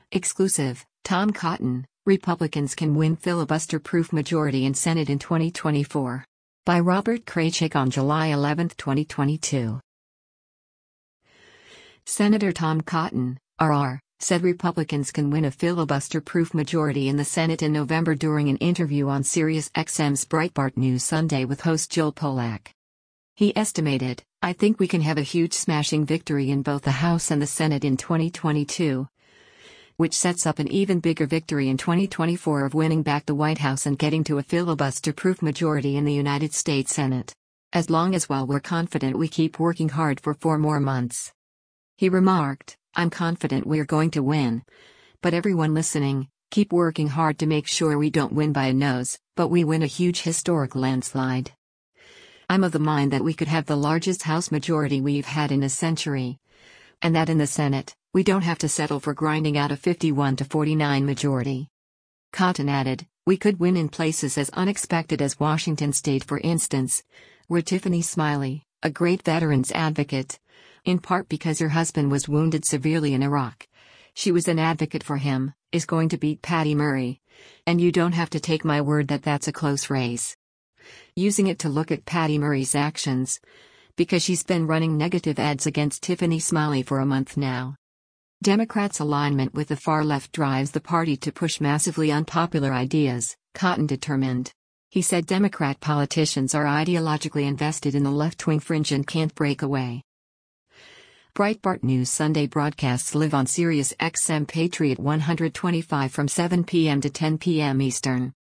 Exclusive, Tom Cotton, Republicans can win filibuster-proof majority in Senate in 2024. By Robert Kraychik on July 11, 2022. Senator Tom Cotton, RR, said Republicans can win a filibuster-proof majority in the Senate in November during an interview on SiriusXM's Breitbart News Sunday with host Joel Pollak. He estimated, "I think we can have a huge smashing victory in both the House and the Senate in 2022. Which sets up an even bigger victory in 2024 of winning back the White House and getting to a filibuster-proof majority in the United States Senate. As long as we're confident we keep working hard for 4 more months." He remarked, "I'm confident we're going to win. But everyone listening, keep working hard to make sure we don't win by a nose, but we win a huge historic landslide. I'm of the mind that we could have the largest House majority we've had in a century. And that in the Senate, we don't have to settle for grinding out a 51-49 majority." Cotton added, "We could win in places as unexpected as Washington State, for instance, where Tiffany Smiley, a great veterans advocate, in part because her husband was wounded severely in Iraq. She was an advocate for him, is going to beat Patty Murray. And you don't have to take my word that that's a close race. Using it to look at Patty Murray's actions, because she's been running negative ads against Tiffany Smiley for a month now. Democrats' alignment with the far left drives the party to push massively unpopular ideas," Cotton determined. He said Democrat politicians are ideologically invested in the left-wing fringe and can't break away. Breitbart News Sunday broadcasts live on SiriusXM Patriot 125 from 7 p.m. to 10 p.m. Eastern.